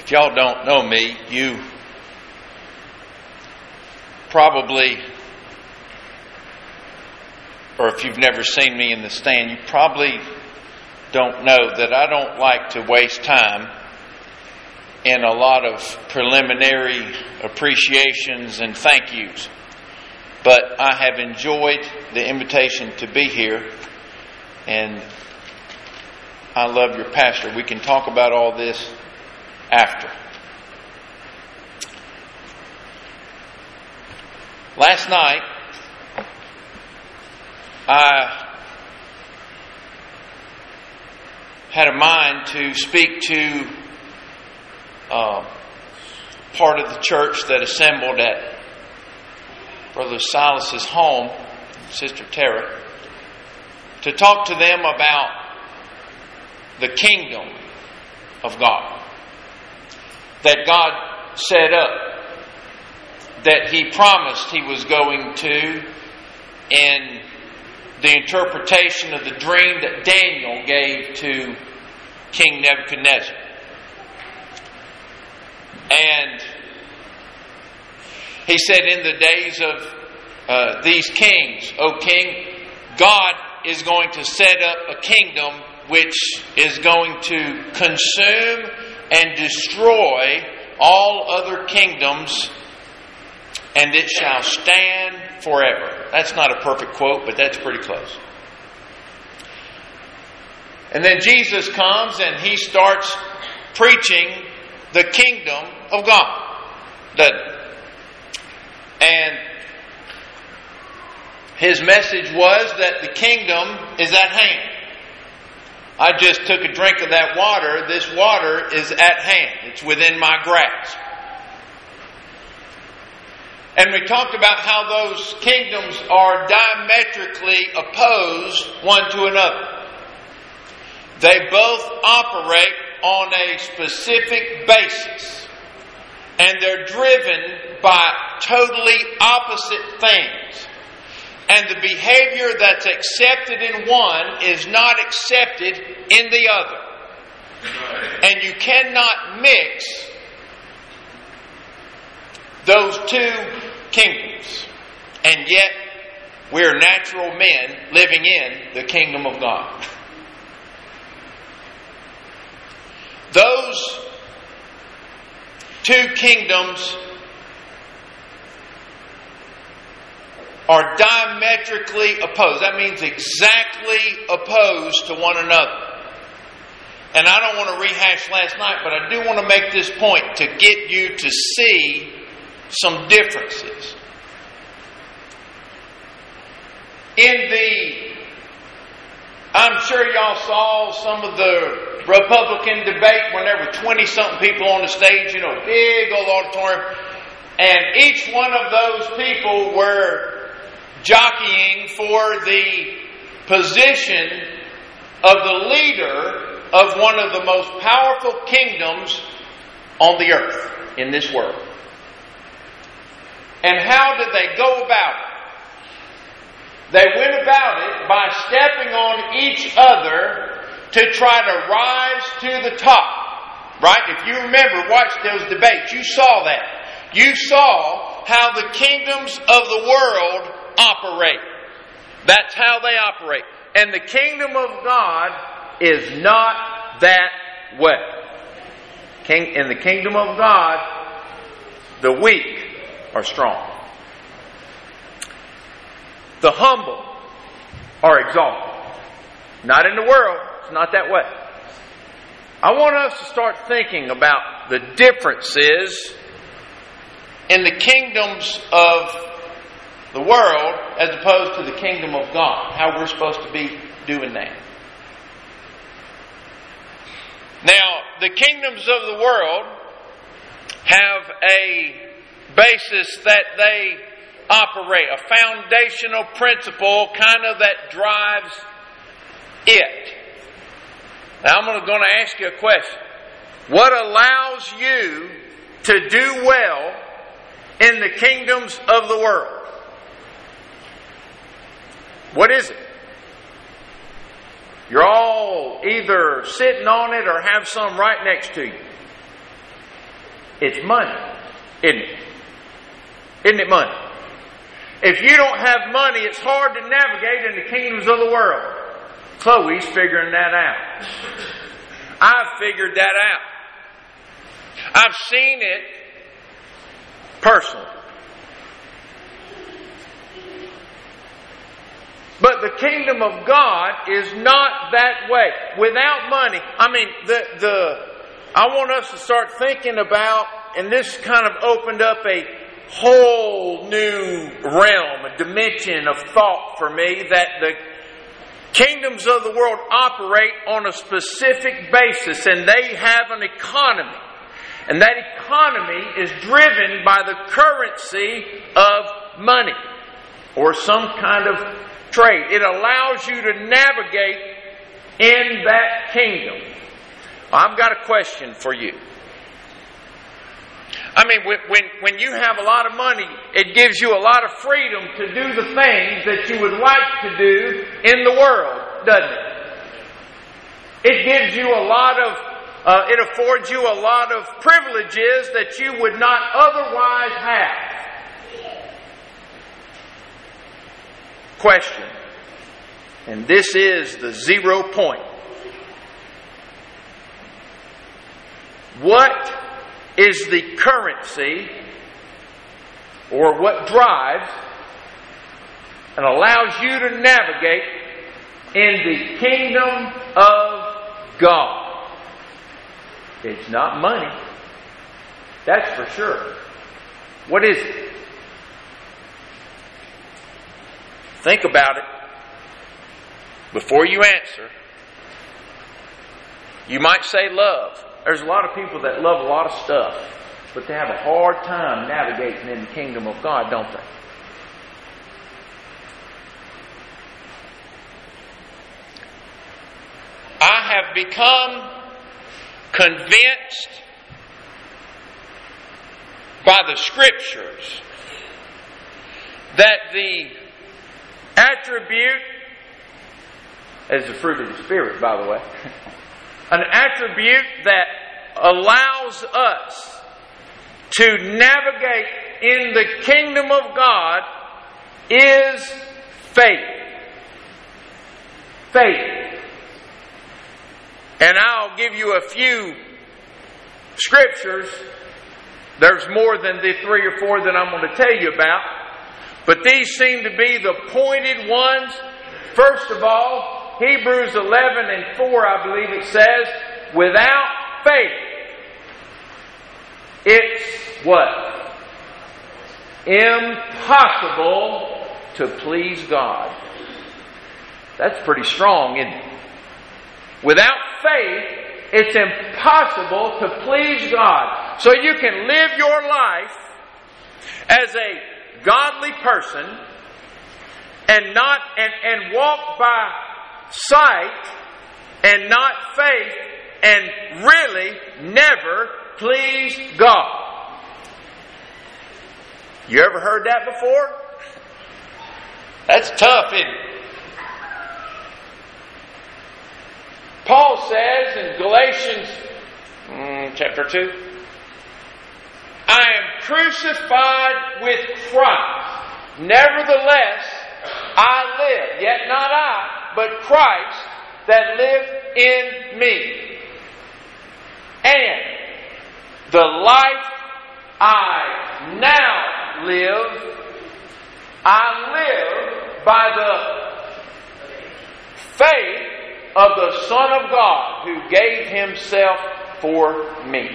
If y'all don't know me, you probably, or if you've never seen me in the stand, you probably don't know that I don't like to waste time in a lot of preliminary appreciations and thank yous. But I have enjoyed the invitation to be here, and I love your pastor. We can talk about all this after. Last night, I had a mind to speak to part of the church that assembled at Brother Silas's home, Sister Tara, to talk to them about the kingdom of God that God set up, that He promised He was going to in the interpretation of the dream that Daniel gave to King Nebuchadnezzar. And he said, in the days of these kings, O king, God is going to set up a kingdom which is going to consume and destroy all other kingdoms, and it shall stand forever. That's not a perfect quote, but that's pretty close. And then Jesus comes and He starts preaching the kingdom of God. And His message was that the kingdom is at hand. I just took a drink of that water. This water is at hand. It's within my grasp. And we talked about how those kingdoms are diametrically opposed one to another. They both operate on a specific basis. And they're driven by totally opposite things. And the behavior that's accepted in one is not accepted in the other. And you cannot mix those two kingdoms. And yet, we're natural men living in the kingdom of God. Those two kingdoms are diametrically opposed. That means exactly opposed to one another. And I don't want to rehash last night, but I do want to make this point to get you to see some differences. I'm sure y'all saw some of the Republican debate when there were 20-something people on the stage, big old auditorium. And each one of those people were jockeying for the position of the leader of one of the most powerful kingdoms on the earth in this world. And how did they go about it? They went about it by stepping on each other to try to rise to the top. Right? If you remember, watch those debates, you saw that. You saw how the kingdoms of the world operate. That's how they operate. And the kingdom of God is not that way. In the kingdom of God, the weak are strong. The humble are exalted. Not in the world. It's not that way. I want us to start thinking about the differences in the kingdoms of the world as opposed to the kingdom of God. How we're supposed to be doing that. Now, the kingdoms of the world have a basis that they operate, a foundational principle kind of that drives it. Now, I'm going to ask you a question. What allows you to do well in the kingdoms of the world? What is it? You're all either sitting on it or have some right next to you. It's money, isn't it? Isn't it money? If you don't have money, it's hard to navigate in the kingdoms of the world. Chloe's figuring that out. I've figured that out. I've seen it personally. But the kingdom of God is not that way. Without money, I want us to start thinking about, and this kind of opened up a whole new realm, a dimension of thought for me, that the kingdoms of the world operate on a specific basis, and they have an economy. And that economy is driven by the currency of money or some kind of trade. It allows you to navigate in that kingdom. I've got a question for you. When you have a lot of money, it gives you a lot of freedom to do the things that you would like to do in the world, doesn't it? It gives you a lot of, it affords you a lot of privileges that you would not otherwise have. Question. And this is the 0 point. What is the currency, or what drives and allows you to navigate in the kingdom of God? It's not money. That's for sure. What is it? Think about it before you answer. You might say love. There's a lot of people that love a lot of stuff, but they have a hard time navigating in the kingdom of God, don't they? I have become convinced by the Scriptures that the attribute, as the fruit of the Spirit, by the way, an attribute that allows us to navigate in the kingdom of God is faith. Faith. And I'll give you a few scriptures. There's more than the 3 or 4 that I'm going to tell you about. But these seem to be the pointed ones. First of all, Hebrews 11:4, I believe it says, without faith, it's what? Impossible to please God. That's pretty strong, isn't it? Without faith, it's impossible to please God. So you can live your life as a godly person and walk by sight and not faith and really never please God. You ever heard that before? That's tough, isn't it? Paul says in Galatians chapter 2, I am crucified with Christ. Nevertheless, I live. Yet not I, but Christ that liveth in me. And the life I now live, I live by the faith of the Son of God who gave Himself for me.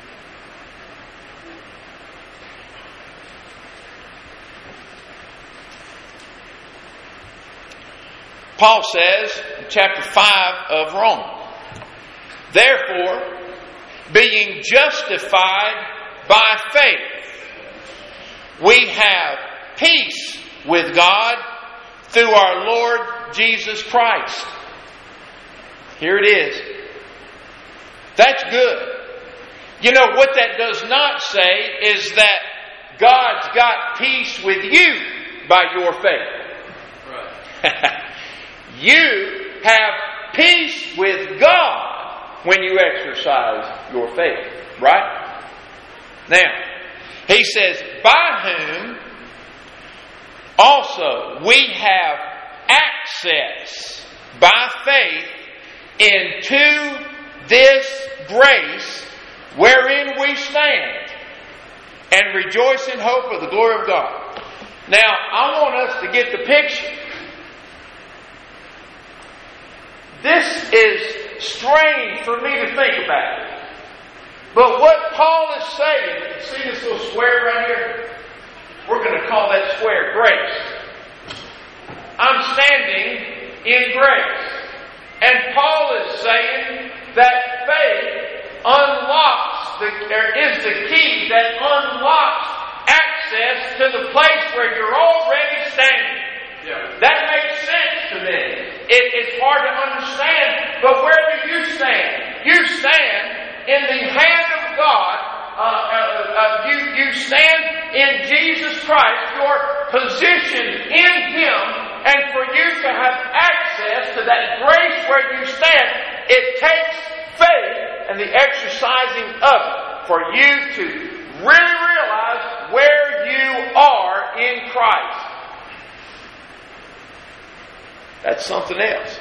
Paul says in chapter 5 of Romans, therefore, being justified by faith, we have peace with God through our Lord Jesus Christ. Here it is. That's good. You know, what that does not say is that God's got peace with you by your faith. Right. You have peace with God when you exercise your faith. Right? Now, he says, by whom also we have access by faith into this grace wherein we stand, and rejoice in hope of the glory of God. Now, I want us to get the picture. This is strange for me to think about. But what Paul is saying, see this little square right here? We're going to call that square grace. I'm standing in grace. And Paul is saying that faith is the key that unlocks access to the place where you're already standing. Yeah. That makes sense to me. It's hard to understand, but where do you stand? You stand in the hand of God. You stand in Jesus Christ. You're positioned in Him, and for you to have access to that grace where you stand, it takes faith and the exercising of it for you to really realize where you are in Christ. That's something else.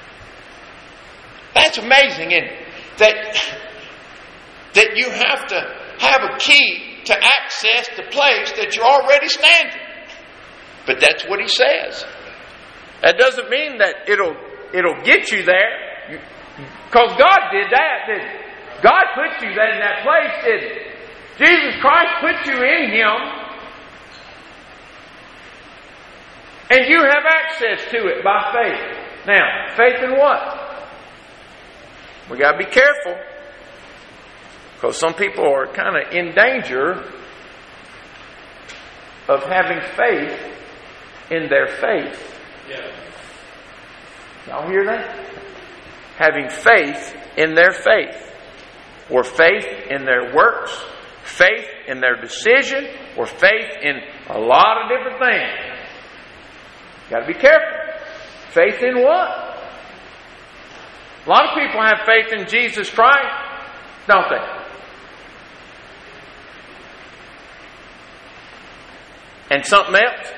That's amazing, isn't it? That you have to have a key to access the place that you're already standing. But that's what he says. That doesn't mean that it'll get you there. Because God did that, didn't He? God put you there in that place, didn't He? Jesus Christ put you in Him. And you have access to it by faith. Now, faith in what? We got to be careful. Because some people are kind of in danger of having faith in their faith. Yeah. Y'all hear that? Having faith in their faith. Or faith in their works. Faith in their decision. Or faith in a lot of different things. Got to be careful. Faith in what? A lot of people have faith in Jesus Christ, don't they? And something else.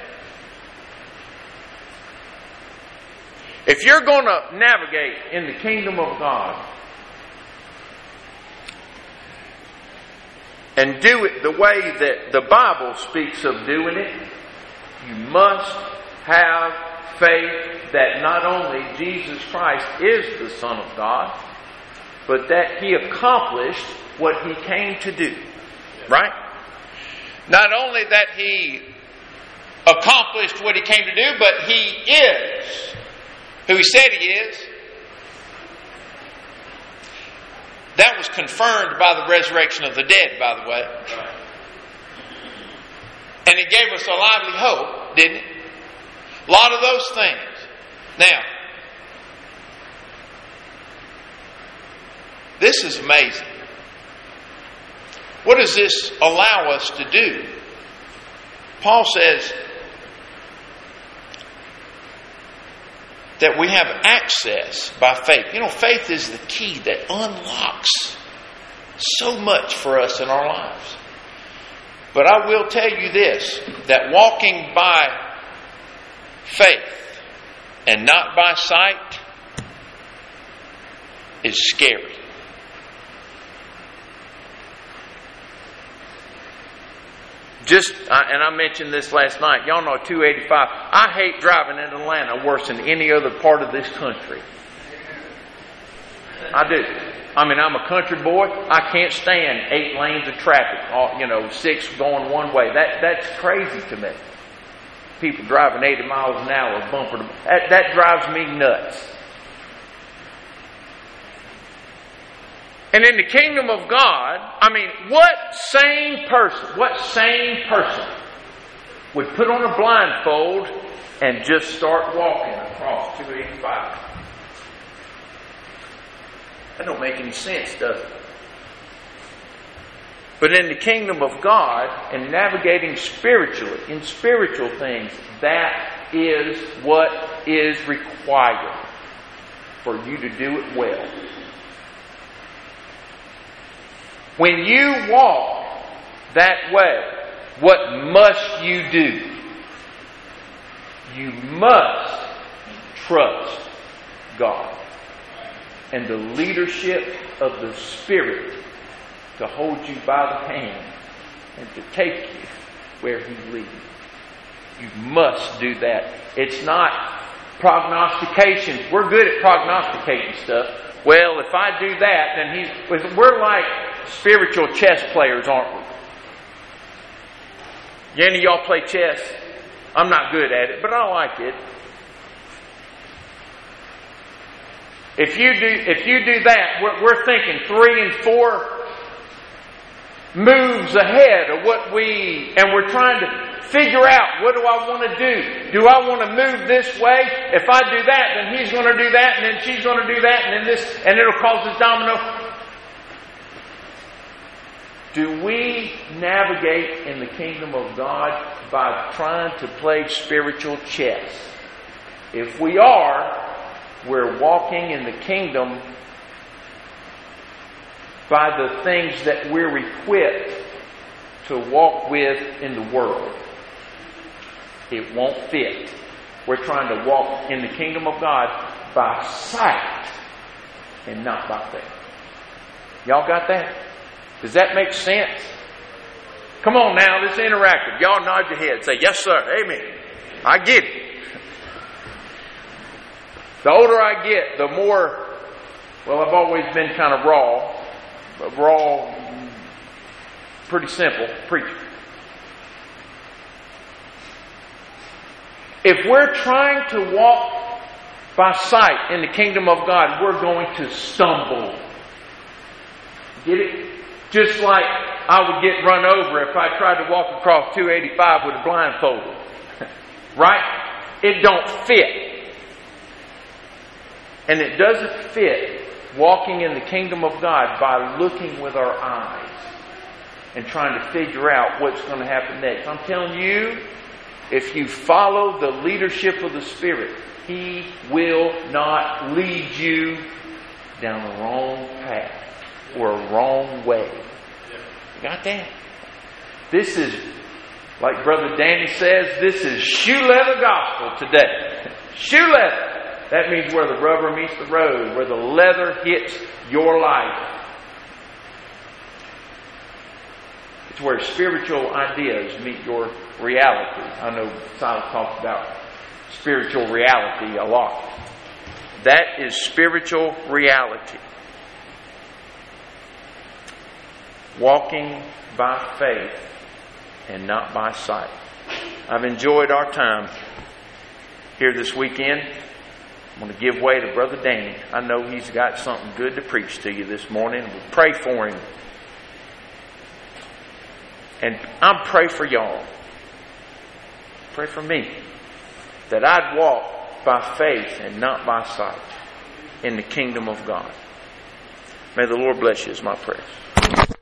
If you're going to navigate in the kingdom of God and do it the way that the Bible speaks of doing it, you must have faith that not only Jesus Christ is the Son of God, but that He accomplished what He came to do. Right? Not only that He accomplished what He came to do, but He is who He said He is. That was confirmed by the resurrection of the dead, by the way. And it gave us a lively hope, didn't it? A lot of those things. Now, this is amazing. What does this allow us to do? Paul says that we have access by faith. You know, faith is the key that unlocks so much for us in our lives. But I will tell you this, that walking by faith and not by sight is scary. And I mentioned this last night. Y'all know 285. I hate driving in Atlanta worse than any other part of this country. I do. I mean, I'm a country boy. I can't stand 8 lanes of traffic. 6 going one way. That's crazy to me. People driving 80 miles an hour bumper to that drives me nuts. And in the kingdom of God, I mean, what sane person would put on a blindfold and just start walking across 285? That don't make any sense, does it? But in the kingdom of God and navigating spiritually, in spiritual things, that is what is required for you to do it well. When you walk that way, what must you do? You must trust God and the leadership of the Spirit to hold you by the hand and to take you where He leads. You must do that. It's not prognostications. We're good at prognosticating stuff. Well, if I do that, then we're like spiritual chess players, aren't we? Any of y'all play chess? I'm not good at it, but I like it. If you do that, we're thinking 3 and 4 moves ahead of and we're trying to figure out, what do I want to do? Do I want to move this way? If I do that, then he's going to do that, and then she's going to do that, and then this, and it'll cause this domino. Do we navigate in the kingdom of God by trying to play spiritual chess? If we are, we're walking in the kingdom by the things that we're equipped to walk with in the world. It won't fit. We're trying to walk in the kingdom of God by sight and not by faith. Y'all got that? Does that make sense? Come on now, this is interactive. Y'all nod your head. Say, yes sir, amen. I get it. The older I get, the more, well, I've always been kind of raw, pretty simple preacher. If we're trying to walk by sight in the kingdom of God, we're going to stumble. Get it? Just like I would get run over if I tried to walk across 285 with a blindfold. Right? It don't fit. And it doesn't fit walking in the kingdom of God by looking with our eyes and trying to figure out what's going to happen next. I'm telling you, if you follow the leadership of the Spirit, He will not lead you down the wrong path or a wrong way. Got that? This is, like Brother Danny says, this is shoe leather gospel today. Shoe leather. That means where the rubber meets the road, where the leather hits your life. It's where spiritual ideas meet your reality. I know Silas talks about spiritual reality a lot. That is spiritual reality. Walking by faith and not by sight. I've enjoyed our time here this weekend. I'm going to give way to Brother Danny. I know he's got something good to preach to you this morning. We'll pray for him. And I pray for y'all. Pray for me. That I'd walk by faith and not by sight in the kingdom of God. May the Lord bless you is my prayer.